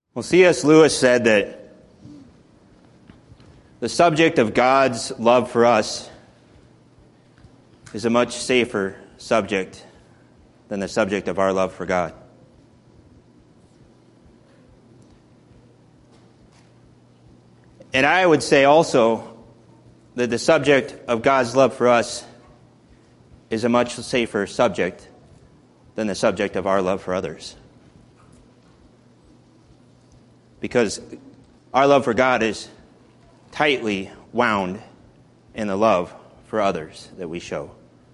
Well, C.S. Lewis said that the subject of God's love for us is a much safer subject than the subject of our love for God. And I would say also that the subject of God's love for us is a much safer subject than the subject of our love for others. Because our love for God is tightly wound in the love for others that we show.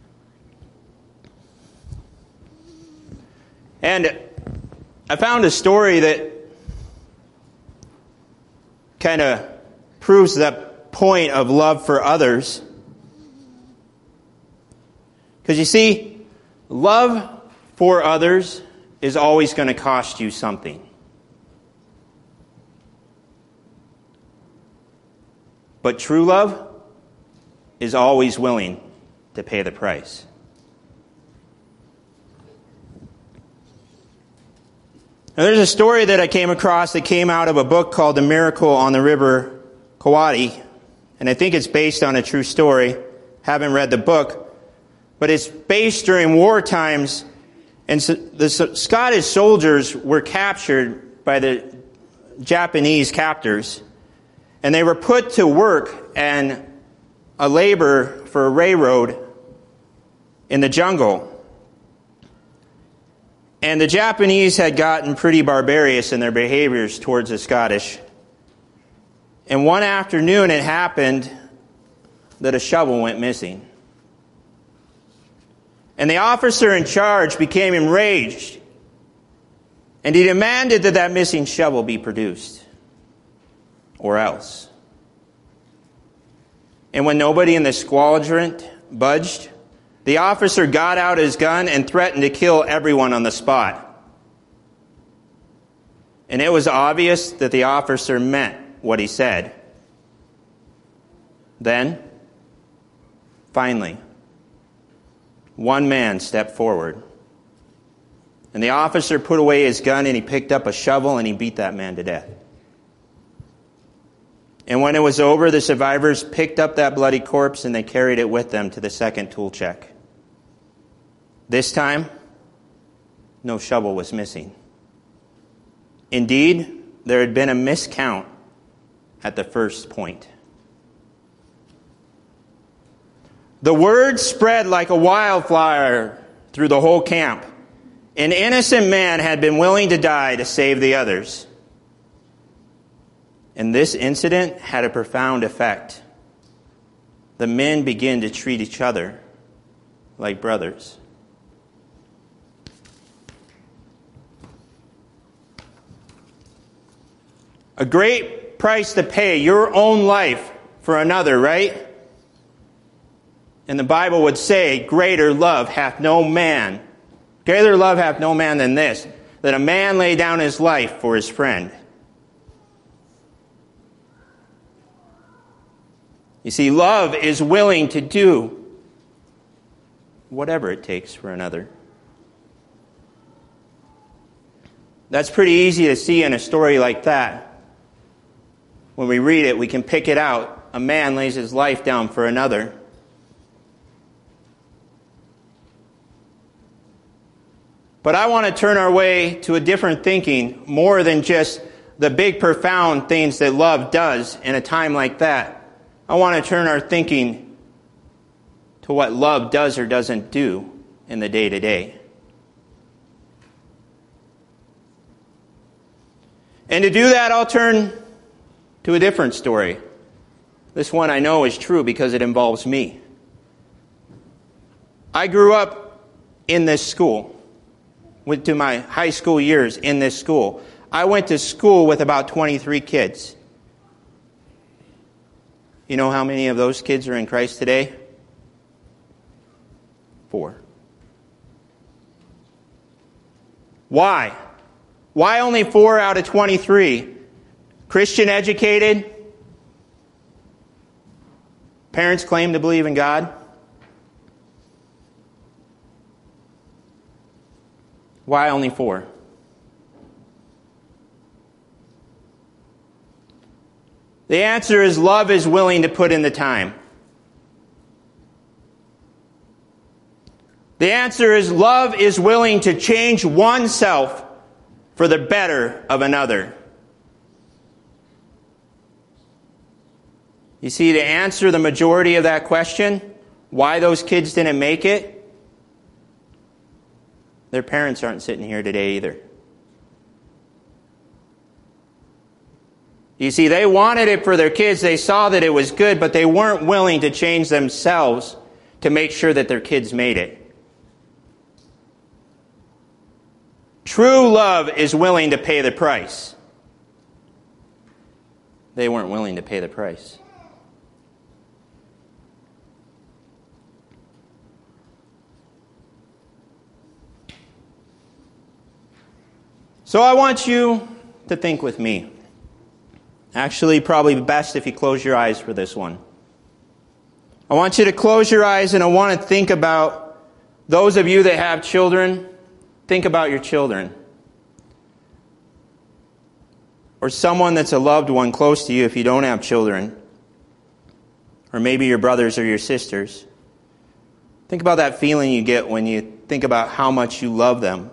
And I found a story that kind of proves that point of love for others. Because you see, love for others is always going to cost you something. But true love is always willing to pay the price. Now, there's a story that I came across that came out of a book called The Miracle on the River Kwai, and I think it's based on a true story. Haven't read the book, but it's based during war times, and so the Scottish soldiers were captured by the Japanese captors, and they were put to work and a labor for a railroad in the jungle. And the Japanese had gotten pretty barbarous in their behaviors towards the Scottish. And one afternoon it happened that a shovel went missing. And the officer in charge became enraged. And he demanded that that missing shovel be produced. Or else. And when nobody in the squadron budged, the officer got out his gun and threatened to kill everyone on the spot. And it was obvious that the officer meant what he said. Then, finally, one man stepped forward. And the officer put away his gun and he picked up a shovel and he beat that man to death. And when it was over, the survivors picked up that bloody corpse and they carried it with them to the second tool check. This time, no shovel was missing. Indeed, there had been a miscount at the first point. The word spread like a wildfire through the whole camp. An innocent man had been willing to die to save the others. And this incident had a profound effect. The men began to treat each other like brothers. A great price to pay, your own life for another, right? And the Bible would say, greater love hath no man than this, that a man lay down his life for his friend. You see, love is willing to do whatever it takes for another. That's pretty easy to see in a story like that. When we read it, we can pick it out. A man lays his life down for another. But I want to turn our way to a different thinking, more than just the big, profound things that love does in a time like that. I want to turn our thinking to what love does or doesn't do in the day-to-day. And to do that, I'll turn to a different story. This one I know is true because it involves me. I grew up in this school. Went to my high school years in this school. I went to school with about 23 kids. You know how many of those kids are in Christ today? 4. Why? Why only 4 out of 23? Christian educated? Parents claim to believe in God? Why only 4? The answer is love is willing to put in the time. The answer is love is willing to change oneself for the better of another. You see, to answer the majority of that question, why those kids didn't make it, their parents aren't sitting here today either. You see, they wanted it for their kids. They saw that it was good, but they weren't willing to change themselves to make sure that their kids made it. True love is willing to pay the price. They weren't willing to pay the price. So I want you to think with me. Actually, probably best if you close your eyes for this one. I want you to close your eyes, and I want to think about those of you that have children. Think about your children. Or someone that's a loved one close to you if you don't have children. Or maybe your brothers or your sisters. Think about that feeling you get when you think about how much you love them.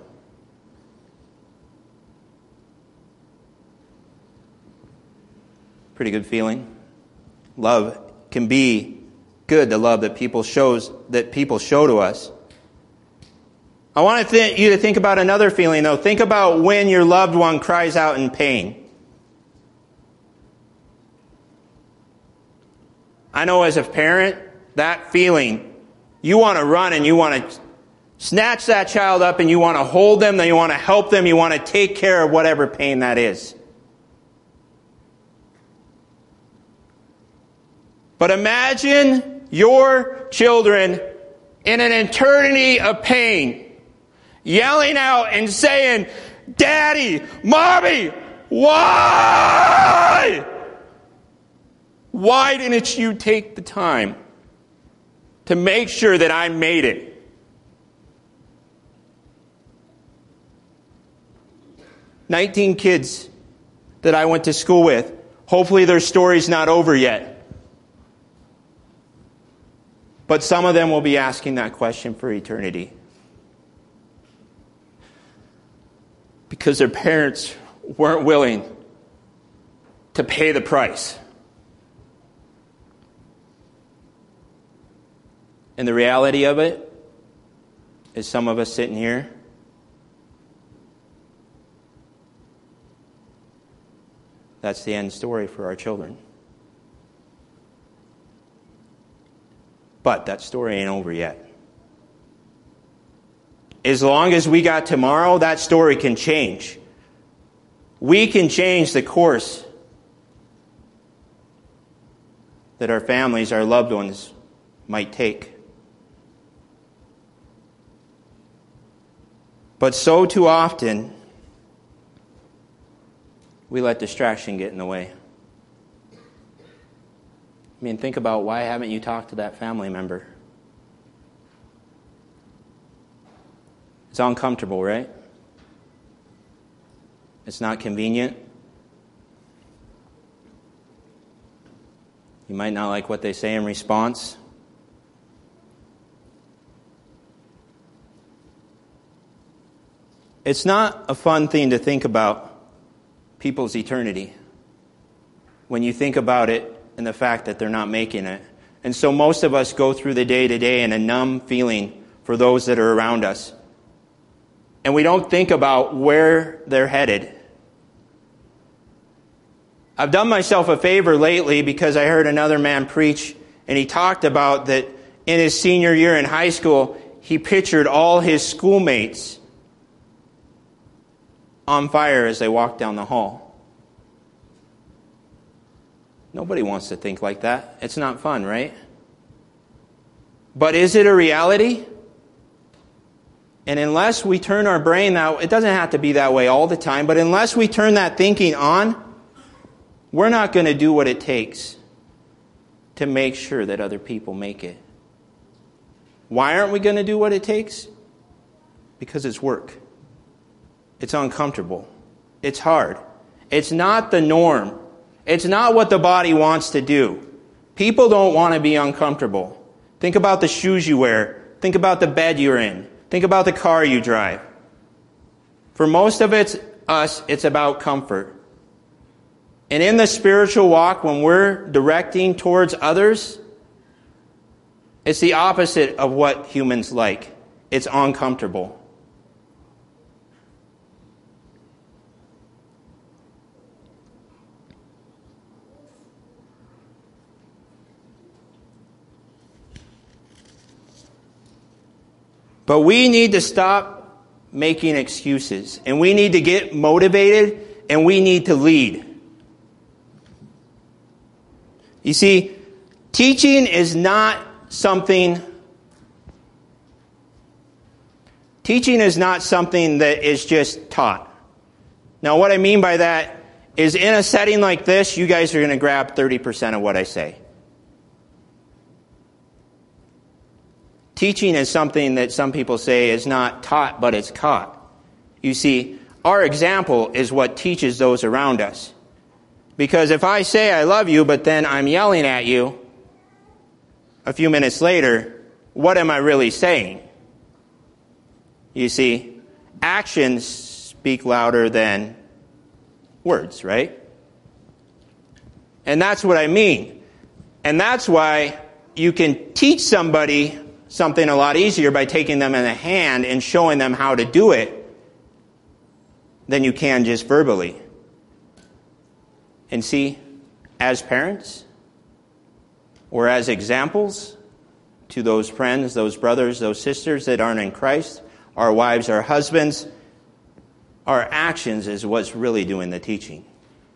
Pretty good feeling. Love can be good, the love that people show to us. I want you to think about another feeling, though. Think about when your loved one cries out in pain. I know as a parent, that feeling, you want to run and you want to snatch that child up and you want to hold them, then you want to help them, you want to take care of whatever pain that is. But imagine your children in an eternity of pain, yelling out and saying, "Daddy, Mommy, why? Why didn't you take the time to make sure that I made it?" 19 kids that I went to school with. Hopefully their story's not over yet. But some of them will be asking that question for eternity. Because their parents weren't willing to pay the price. And the reality of it is some of us sitting here, that's the end story for our children. But that story ain't over yet. As long as we got tomorrow, that story can change. We can change the course that our families, our loved ones might take. But so too often, we let distraction get in the way. I mean, think about, why haven't you talked to that family member? It's uncomfortable, right? It's not convenient. You might not like what they say in response. It's not a fun thing to think about people's eternity when you think about it and the fact that they're not making it. And so most of us go through the day to day in a numb feeling for those that are around us. And we don't think about where they're headed. I've done myself a favor lately because I heard another man preach, and he talked about that in his senior year in high school, he pictured all his schoolmates on fire as they walked down the hall. Nobody wants to think like that. It's not fun, right? But is it a reality? And unless we turn our brain out, it doesn't have to be that way all the time, but unless we turn that thinking on, we're not going to do what it takes to make sure that other people make it. Why aren't we going to do what it takes? Because it's work. It's uncomfortable. It's hard. It's not the norm. It's not what the body wants to do. People don't want to be uncomfortable. Think about the shoes you wear. Think about the bed you're in. Think about the car you drive. For most of us, it's about comfort. And in the spiritual walk, when we're directing towards others, it's the opposite of what humans like. It's uncomfortable. But we need to stop making excuses, and we need to get motivated, and we need to lead. You see, teaching is not something that is just taught. Now, what I mean by that is in a setting like this, you guys are going to grab 30% of what I say. Teaching is something that some people say is not taught, but it's caught. You see, our example is what teaches those around us. Because if I say I love you, but then I'm yelling at you a few minutes later, what am I really saying? You see, actions speak louder than words, right? And that's what I mean. And that's why you can teach somebody something a lot easier by taking them in the hand and showing them how to do it than you can just verbally. And see, as parents, or as examples to those friends, those brothers, those sisters that aren't in Christ, our wives, our husbands, our actions is what's really doing the teaching.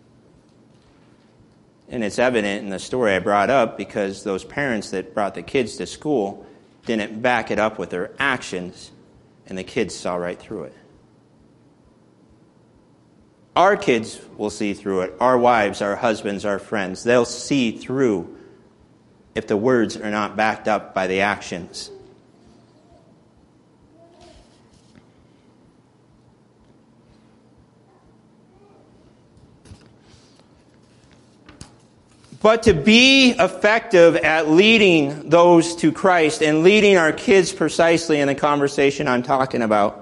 And it's evident in the story I brought up because those parents that brought the kids to school didn't back it up with their actions, and the kids saw right through it. Our kids will see through it. Our wives, our husbands, our friends, they'll see through if the words are not backed up by the actions. But to be effective at leading those to Christ and leading our kids precisely in the conversation I'm talking about,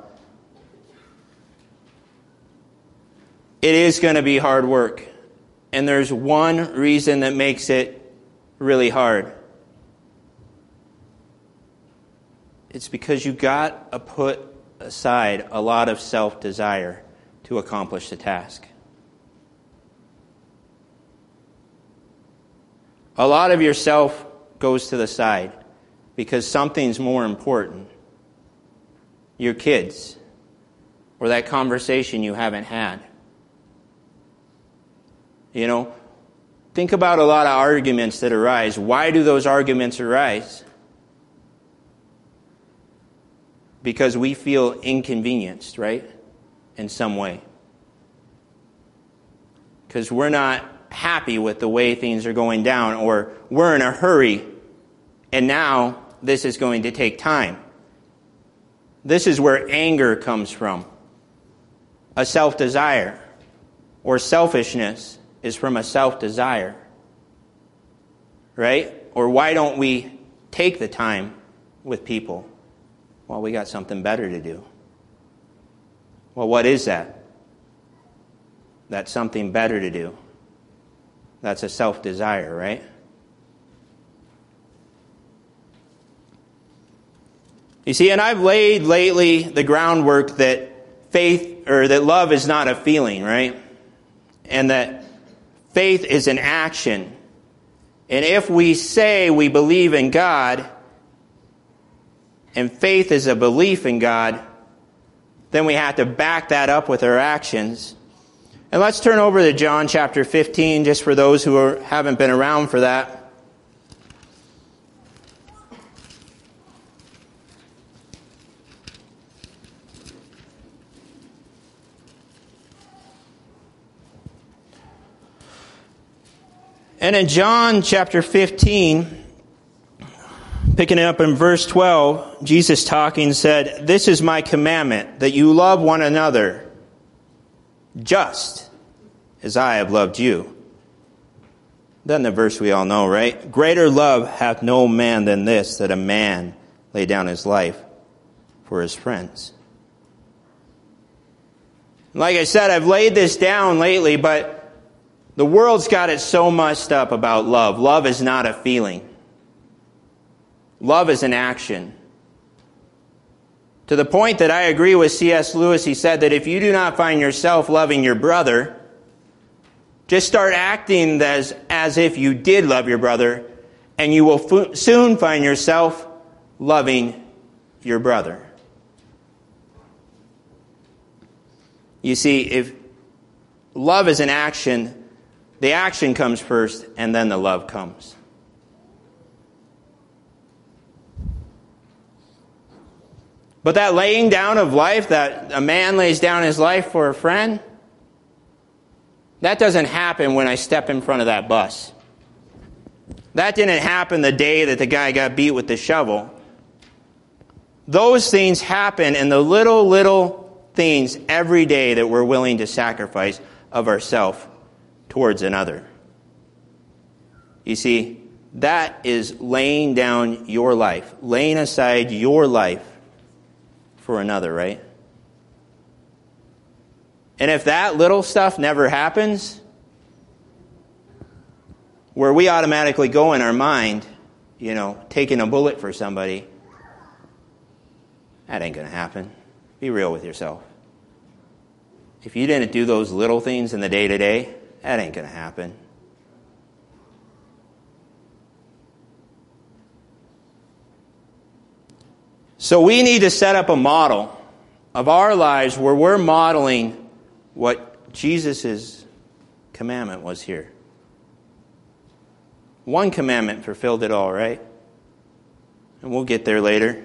it is going to be hard work. And there's one reason that makes it really hard. It's because you got to put aside a lot of self-desire to accomplish the task. A lot of yourself goes to the side because something's more important. Your kids, or that conversation you haven't had. You know, think about a lot of arguments that arise. Why do those arguments arise? Because we feel inconvenienced, right? In some way. Because we're not happy with the way things are going down, or we're in a hurry, and now this is going to take time. This is where anger comes from. A self-desire, or selfishness is from a self-desire, right? Or why don't we take the time with people? Well, we got something better to do. Well, what is that? That's something better to do. That's a self-desire, right? You see, and I've laid lately the groundwork that faith, or that love is not a feeling, right? And that faith is an action. And if we say we believe in God, and faith is a belief in God, then we have to back that up with our actions. And let's turn over to John chapter 15, just for those who haven't been around for that. And in John chapter 15, picking it up in verse 12, Jesus talking said, "This is my commandment, that you love one another, just as I have loved you. Then the verse we all know, right? Greater love hath no man than this, that a man lay down his life for his friends. Like I said, I've laid this down lately, but the world's got it so mussed up about love. Love is not a feeling. Love is an action. To the point that I agree with C.S. Lewis, he said that if you do not find yourself loving your brother, just start acting as if you did love your brother, and you will soon find yourself loving your brother. You see, if love is an action, the action comes first, and then the love comes. But that laying down of life, that a man lays down his life for a friend, that doesn't happen when I step in front of that bus. That didn't happen the day that the guy got beat with the shovel. Those things happen in the little things every day that we're willing to sacrifice of ourselves towards another. You see, that is laying down your life, laying aside your life for another, right? And if that little stuff never happens, where we automatically go in our mind, taking a bullet for somebody, that ain't going to happen. Be real with yourself. If you didn't do those little things in the day-to-day, that ain't going to happen. So we need to set up a model of our lives where we're modeling what Jesus' commandment was here. One commandment fulfilled it all, right? And we'll get there later.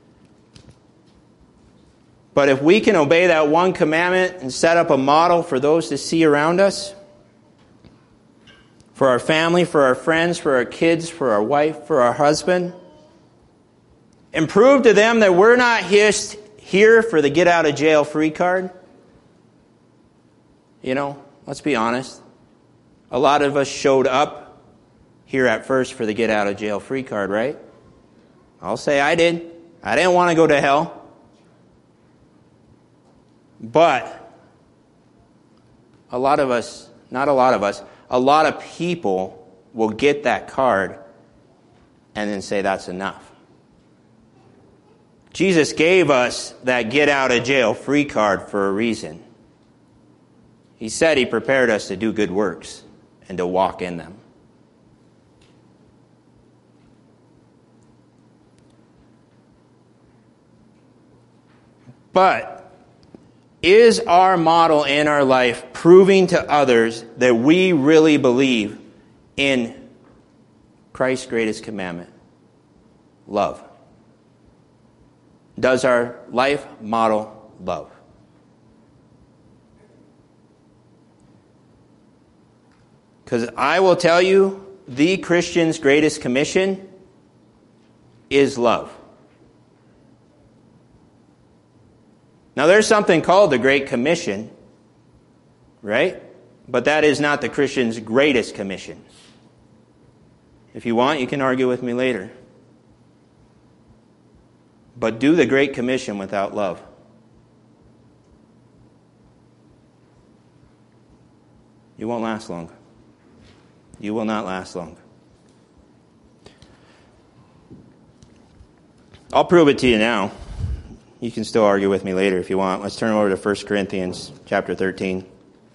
But if we can obey that one commandment and set up a model for those to see around us, for our family, for our friends, for our kids, for our wife, for our husband, and prove to them that we're not just here for the get-out-of-jail-free card. Let's be honest. A lot of us showed up here at first for the get-out-of-jail-free card, right? I'll say I did. I didn't want to go to hell. But a lot of people will get that card and then say that's enough. Jesus gave us that get-out-of-jail-free card for a reason. He said he prepared us to do good works and to walk in them. But is our model in our life proving to others that we really believe in Christ's greatest commandment? Love. Does our life model love? Because I will tell you, the Christian's greatest commission is love. Now, there's something called the Great Commission, right? But that is not the Christian's greatest commission. If you want, you can argue with me later. But do the Great Commission without love. You won't last long. You will not last long. I'll prove it to you now. You can still argue with me later if you want. Let's turn over to 1 Corinthians chapter 13.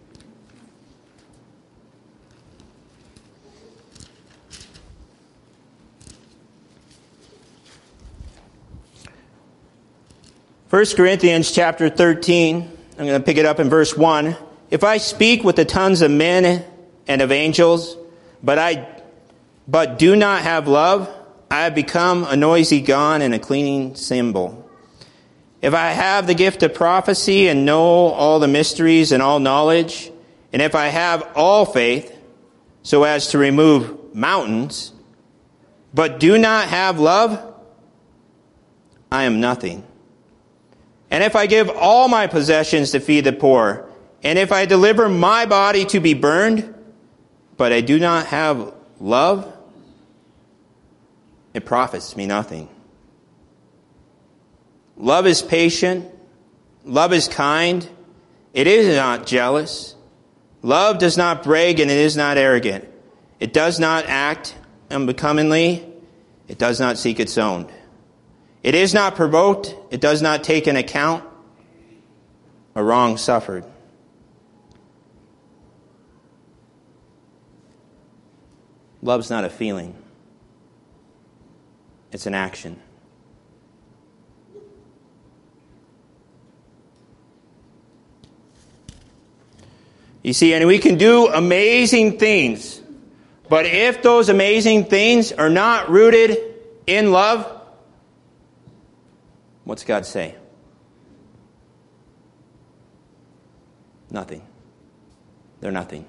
First Corinthians chapter 13, I'm going to pick it up in verse 1. If I speak with the tongues of men and of angels, but do not have love, I have become a noisy gong and a clanging cymbal. If I have the gift of prophecy and know all the mysteries and all knowledge, and if I have all faith so as to remove mountains, but do not have love, I am nothing. And if I give all my possessions to feed the poor, and if I deliver my body to be burned, but I do not have love, it profits me nothing. Love is patient. Love is kind. It is not jealous. Love does not brag, and it is not arrogant. It does not act unbecomingly. It does not seek its own. It is not provoked. It does not take an account a wrong suffered. Love's not a feeling. It's an action. You see, and we can do amazing things, but if those amazing things are not rooted in love, what's God say? Nothing. They're nothing.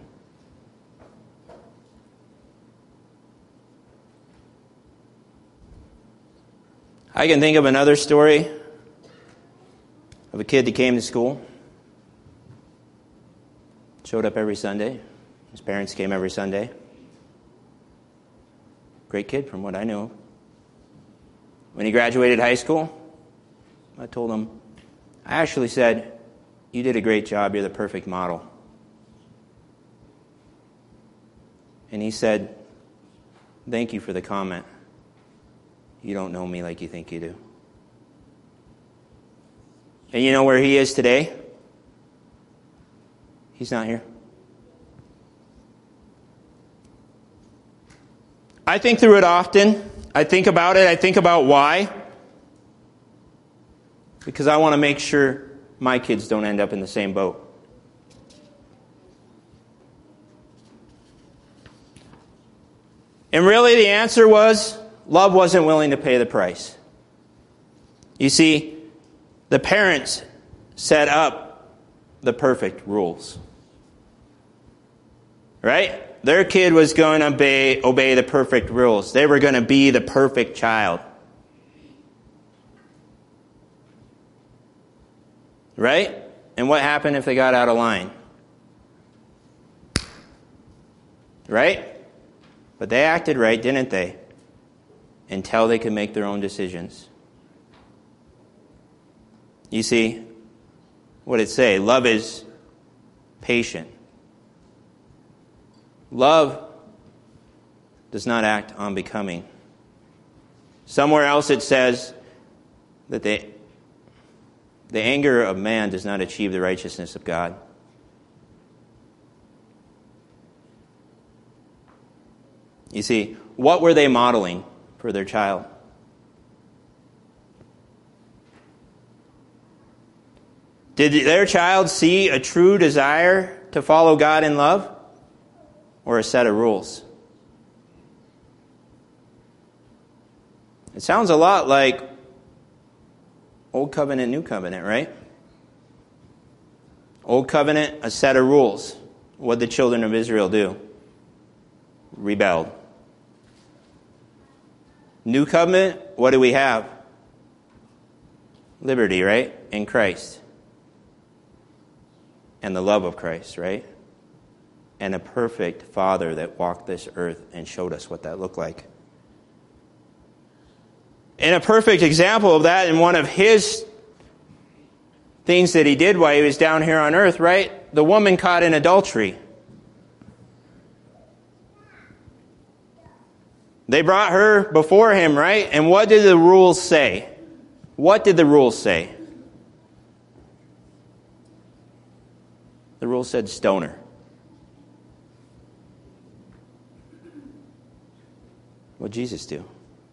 I can think of another story of a kid that came to school. Showed up every Sunday. His parents came every Sunday. Great kid from what I know. When he graduated high school, I told him, I actually said, you did a great job. You're the perfect model. And he said, thank you for the comment. You don't know me like you think you do. And you know where he is today? He's not here. I think through it often. I think about it. I think about why. Because I want to make sure my kids don't end up in the same boat. And really the answer was, love wasn't willing to pay the price. You see, the parents set up the perfect rules. Right? Their kid was going to obey the perfect rules. They were going to be the perfect child. Right? And what happened if they got out of line? Right? But they acted right, didn't they? Until they could make their own decisions. You see, what did it say? Love is patient. Love does not act unbecoming. Somewhere else it says that the anger of man does not achieve the righteousness of God. You see, what were they modeling for their child? Did their child see a true desire to follow God in love? Or a set of rules? It sounds a lot like Old Covenant, New Covenant, right? Old Covenant, a set of rules. What did the children of Israel do? Rebelled. New Covenant, what do we have? Liberty, right? In Christ. And the love of Christ, right? And a perfect Father that walked this earth and showed us what that looked like. And a perfect example of that, in one of his things that he did while he was down here on earth, right? The woman caught in adultery. They brought her before him, right? And what did the rules say? What did the rules say? The rules said stone her. What did Jesus do?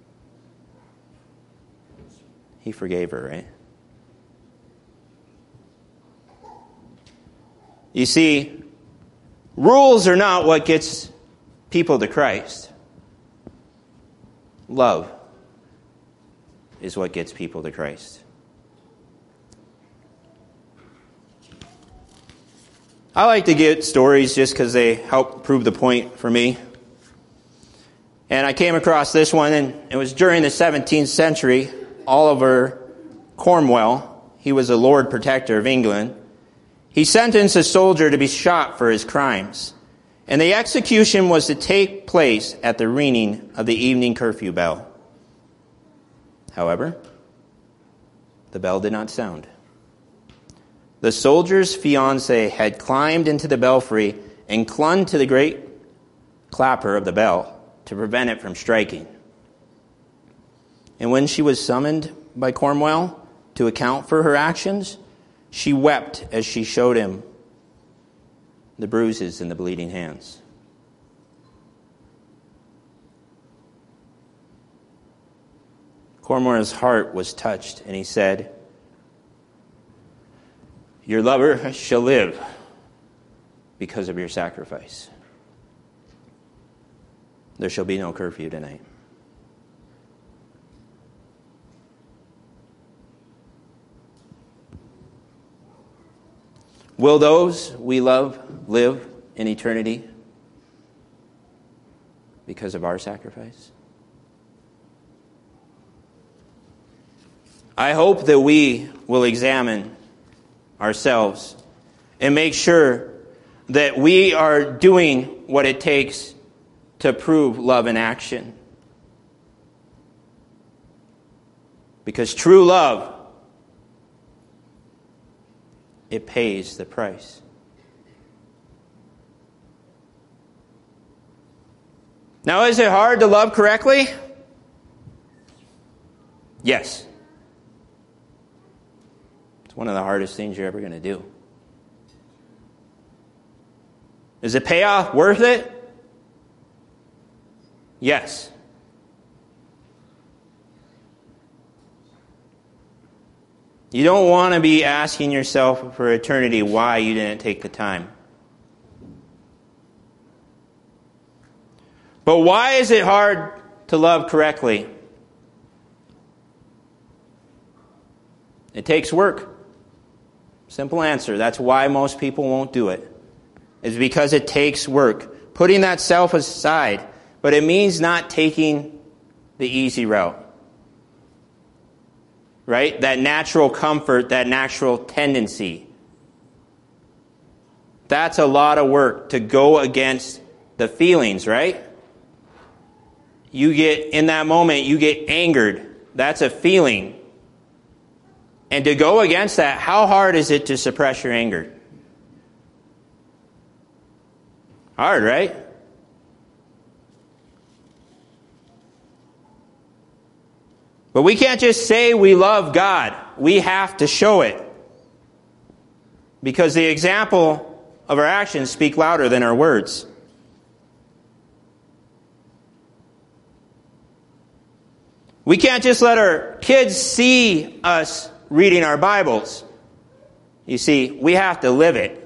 He forgave her, right? You see, rules are not what gets people to Christ. Love is what gets people to Christ. I like to get stories just because they help prove the point for me. And I came across this one, and it was during the 17th century. Oliver Cromwell, he was a Lord Protector of England. He sentenced a soldier to be shot for his crimes. And the execution was to take place at the ringing of the evening curfew bell. However, the bell did not sound. The soldier's fiancée had climbed into the belfry and clung to the great clapper of the bell to prevent it from striking. And when she was summoned by Cromwell to account for her actions, she wept as she showed him the bruises and the bleeding hands. Cromwell's heart was touched, and he said, "Your lover shall live because of your sacrifice. There shall be no curfew tonight." Will those we love live in eternity because of our sacrifice? I hope that we will examine ourselves and make sure that we are doing what it takes to prove love in action. Because true love, it pays the price. Now, is it hard to love correctly? Yes. It's one of the hardest things you're ever going to do. Is the payoff worth it? Yes. You don't want to be asking yourself for eternity why you didn't take the time. But why is it hard to love correctly? It takes work. Simple answer. That's why most people won't do it. It's because it takes work. Putting that self aside. But it means not taking the easy route. Right? That natural comfort, that natural tendency. That's a lot of work to go against the feelings, right? You get, in that moment, you get angered. That's a feeling. And to go against that, how hard is it to suppress your anger? Hard, right? But we can't just say we love God. We have to show it. Because the example of our actions speak louder than our words. We can't just let our kids see us reading our Bibles. You see, we have to live it.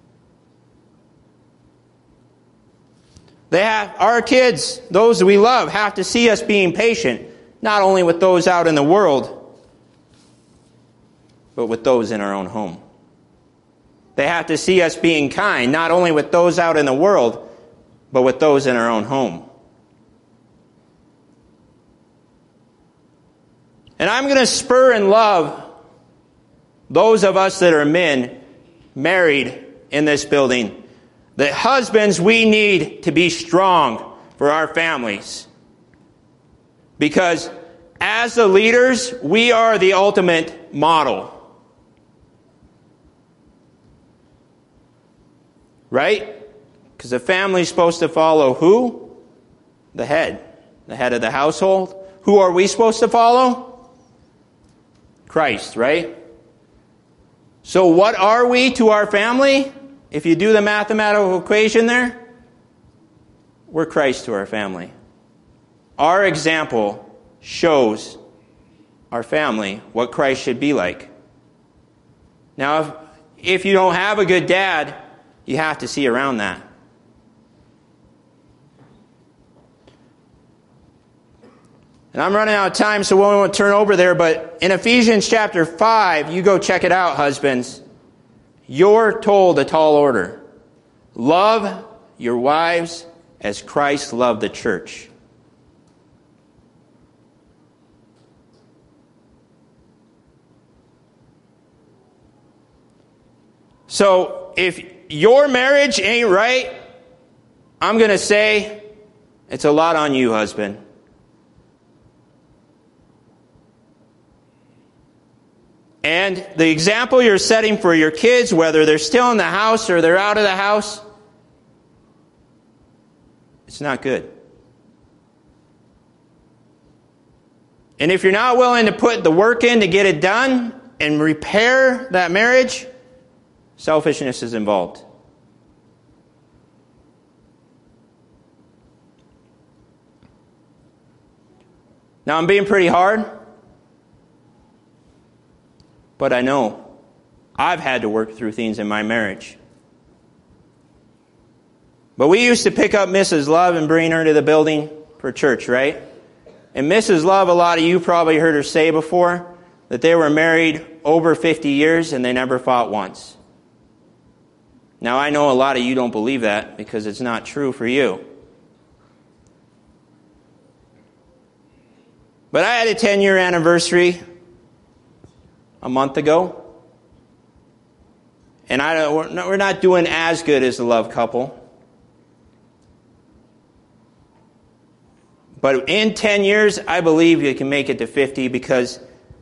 Our kids, those we love, have to see us being patient. Not only with those out in the world, but with those in our own home. They have to see us being kind, not only with those out in the world, but with those in our own home. And I'm going to spur and love those of us that are men, married in this building, that husbands, we need to be strong for our families. Because as the leaders, we are the ultimate model. Right? Because the family is supposed to follow who? The head. The head of the household. Who are we supposed to follow? Christ, right? So what are we to our family? If you do the mathematical equation there, we're Christ to our family. Our example shows our family what Christ should be like. Now, if you don't have a good dad, you have to see around that. And I'm running out of time, so we won't turn over there, but in Ephesians chapter 5, you go check it out, husbands. You're told a tall order. Love your wives as Christ loved the church. So, if your marriage ain't right, I'm going to say it's a lot on you, husband. And the example you're setting for your kids, whether they're still in the house or they're out of the house, it's not good. And if you're not willing to put the work in to get it done and repair that marriage, selfishness is involved. Now, I'm being pretty hard, but I know I've had to work through things in my marriage. But we used to pick up Mrs. Love and bring her to the building for church, right? And Mrs. Love, a lot of you probably heard her say before that they were married over 50 years and they never fought once. Now, I know a lot of you don't believe that because it's not true for you. But I had a 10-year anniversary a month ago. And we're not doing as good as the Love couple. But in 10 years, I believe you can make it to 50 because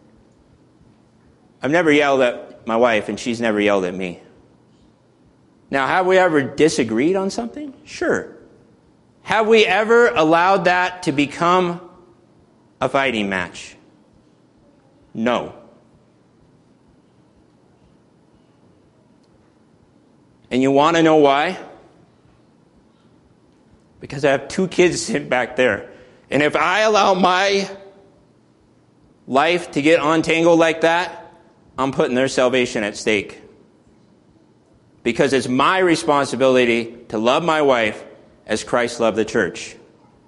I've never yelled at my wife and she's never yelled at me. Now, have we ever disagreed on something? Sure. Have we ever allowed that to become a fighting match? No. And you want to know why? Because I have 2 kids sitting back there. And if I allow my life to get untangled like that, I'm putting their salvation at stake. Because it's my responsibility to love my wife as Christ loved the church.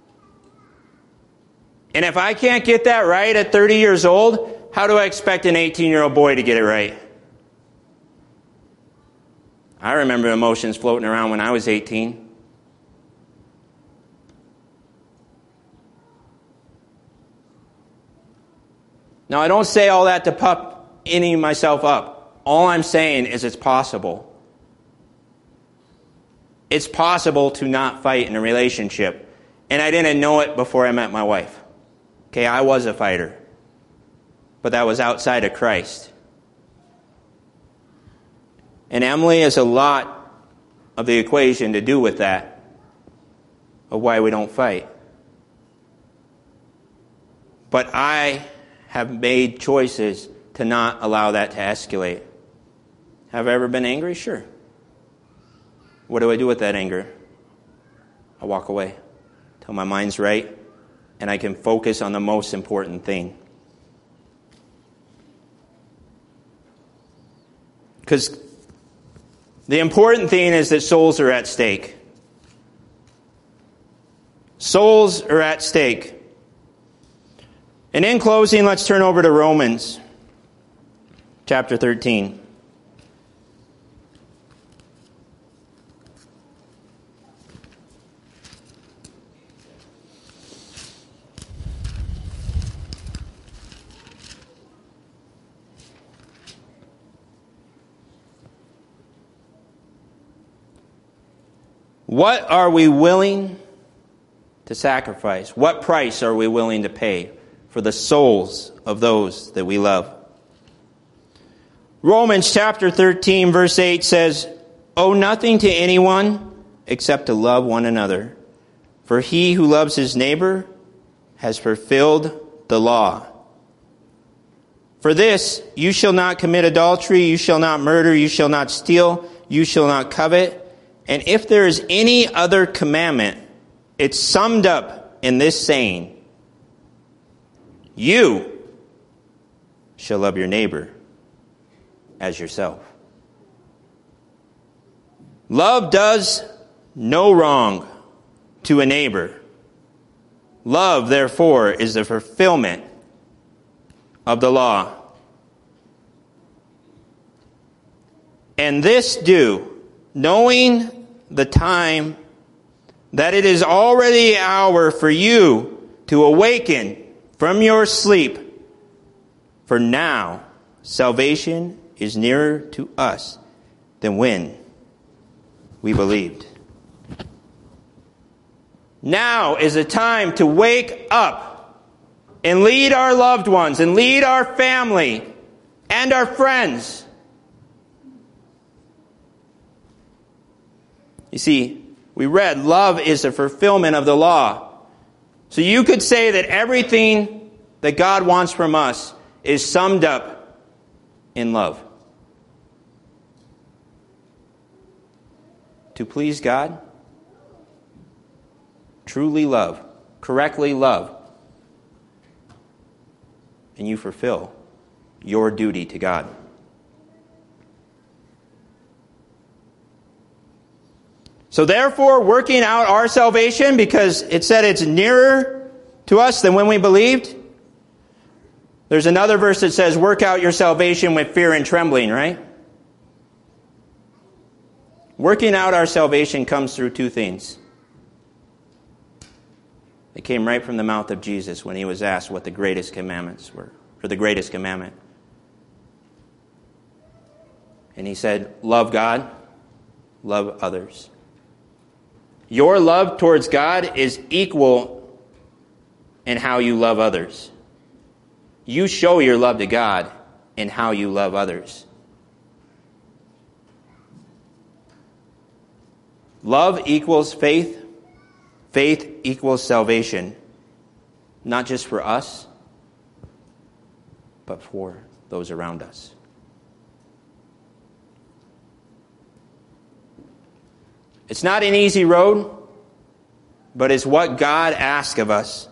And if I can't get that right at 30 years old, how do I expect an 18-year-old boy to get it right? I remember emotions floating around when I was 18. Now, I don't say all that to puff any myself up. All I'm saying is it's possible. It's possible to not fight in a relationship. And I didn't know it before I met my wife. Okay, I was a fighter. But that was outside of Christ. And Emily has a lot of the equation to do with that, of why we don't fight. But I have made choices to not allow that to escalate. Have I ever been angry? Sure. What do I do with that anger? I walk away till my mind's right and I can focus on the most important thing. Because the important thing is that souls are at stake. Souls are at stake. And in closing, let's turn over to Romans chapter 13. What are we willing to sacrifice? What price are we willing to pay for the souls of those that we love? Romans chapter 13 verse 8 says, "Owe nothing to anyone except to love one another. For he who loves his neighbor has fulfilled the law. For this, you shall not commit adultery, you shall not murder, you shall not steal, you shall not covet. And if there is any other commandment, it's summed up in this saying, you shall love your neighbor as yourself." Love does no wrong to a neighbor. Love, therefore, is the fulfillment of the law. And this do, knowing the time, that it is already an hour for you to awaken from your sleep. For now, salvation is nearer to us than when we believed. Now is a time to wake up and lead our loved ones and lead our family and our friends. You see, we read, love is the fulfillment of the law. So you could say that everything that God wants from us is summed up in love. To please God, truly love, correctly love, and you fulfill your duty to God. So therefore, working out our salvation, because it said it's nearer to us than when we believed. There's another verse that says, work out your salvation with fear and trembling, right? Working out our salvation comes through two things. It came right from the mouth of Jesus when he was asked what the greatest commandments were, or the greatest commandment. And he said, love God, love others. Your love towards God is equal in how you love others. You show your love to God in how you love others. Love equals faith. Faith equals salvation. Not just for us, but for those around us. It's not an easy road, but it's what God asks of us.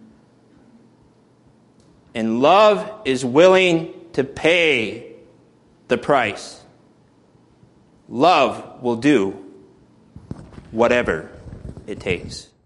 And love is willing to pay the price. Love will do whatever it takes.